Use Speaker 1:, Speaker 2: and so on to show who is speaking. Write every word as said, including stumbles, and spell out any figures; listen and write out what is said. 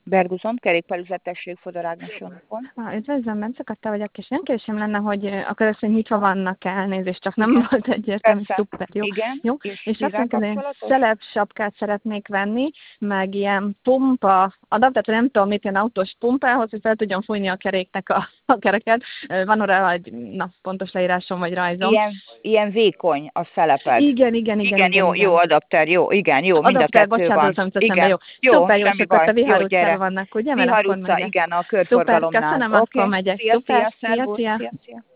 Speaker 1: Berguzon, kerékpárüzletesség Fodor Ágnes Jonkon.
Speaker 2: Ah, üdvözlöm, Bence Katta vagyok, és olyan kérdésem lenne, hogy akkor ezt, hogy nyitva vannak elnézést, csak nem
Speaker 1: Igen.
Speaker 2: volt egyértelmű,
Speaker 1: Persze.
Speaker 2: szuper, jó.
Speaker 1: Igen.
Speaker 2: jó.
Speaker 1: És,
Speaker 2: És azt
Speaker 1: mivel
Speaker 2: mondom, hogy
Speaker 1: kapcsolatos?
Speaker 2: szelep sapkát szeretnék venni, meg ilyen pumpa adat, tehát nem tudom, mit ilyen autós pumpához, hogy fel tudjam fújni a keréknek a, a kereket. Van arra egy na, pontos leírásom vagy rajzom.
Speaker 1: Ilyen, ilyen vékony a szeleped.
Speaker 2: Igen, igen, igen,
Speaker 1: igen,
Speaker 2: igen,
Speaker 1: jó,
Speaker 2: igen.
Speaker 1: jó adapter, jó, igen, jó, mind a
Speaker 2: Adapter,
Speaker 1: kettő
Speaker 2: bocsánat,
Speaker 1: van.
Speaker 2: az nem teszem be,
Speaker 1: Igen,
Speaker 2: jó.
Speaker 1: jó,
Speaker 2: Szuper, jó, és
Speaker 1: semmi
Speaker 2: akkor
Speaker 1: baj.
Speaker 2: a Vihar
Speaker 1: Jó, gyere.
Speaker 2: utcában vannak, ugye? Mert
Speaker 1: Vihar
Speaker 2: akkor
Speaker 1: utca,
Speaker 2: megyek.
Speaker 1: igen, a
Speaker 2: Szuper,
Speaker 1: körforgalomnál.
Speaker 2: köszönöm,
Speaker 1: Oké,
Speaker 2: akkor megyek.
Speaker 1: szia,
Speaker 2: Szuper,
Speaker 1: szia,
Speaker 2: szia,
Speaker 1: szervusz,
Speaker 2: szia.
Speaker 1: szia, szia.